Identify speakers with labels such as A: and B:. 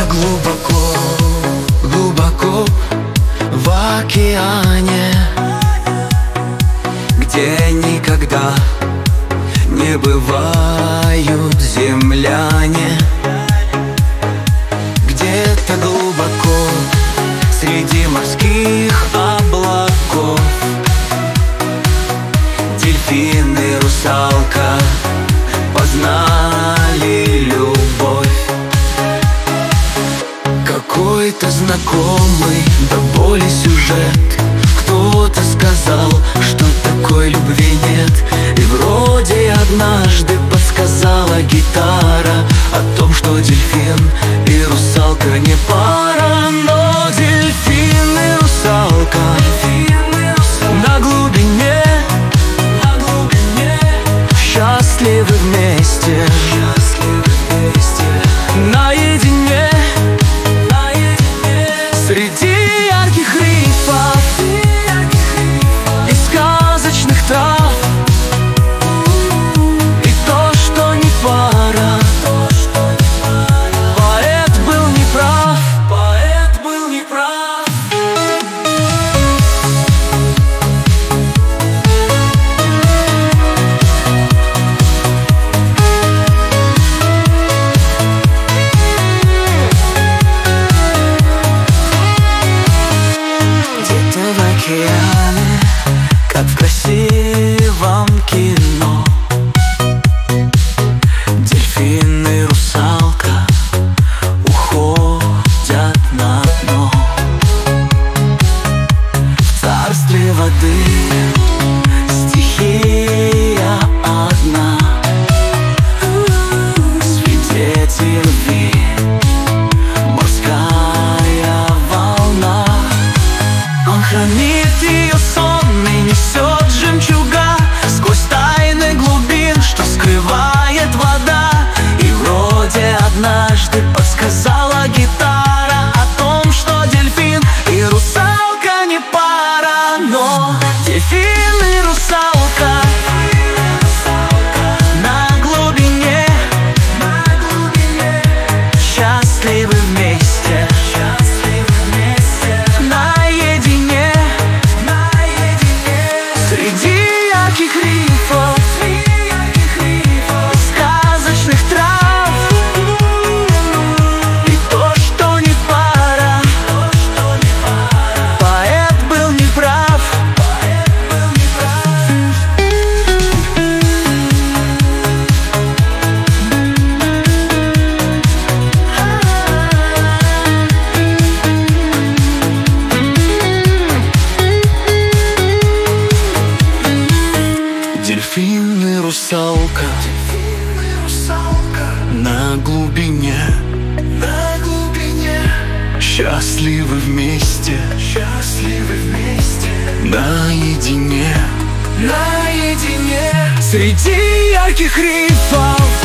A: глубоко, глубоко в океане, где никогда не бывают земляне. Где-то глубоко среди морских облаков дельфин и русалка познали любовь. Какой-то знакомый до боли сюжет. Кто-то сказал, что такой любви нет. И вроде однажды подсказала гитара о том, что дельфин и русалка не пара. Но дельфин и русалка на глубине счастливы вместе, наедине среди ярких рифов и сказочных трав. И то, что не пара, поэт был неправ, поэт был неправ. Как в красивом кино, дельфин и русалка уходят на дно. В царстве воды стихия одна, свидетель любви морская волна. Он хранит ее сон и несет жемчуга сквозь тайны глубин, что скрывает вода. И вроде однажды подсказала гитара о том, что дельфин и русалка не пара. Но дельфин и русалка на глубине счастливы вместе, наедине среди ярких рифов, сказочных трав. И то, что не пара, поэт был неправ. Дельфин и русалка на глубине счастливы вместе, наедине среди ярких рифов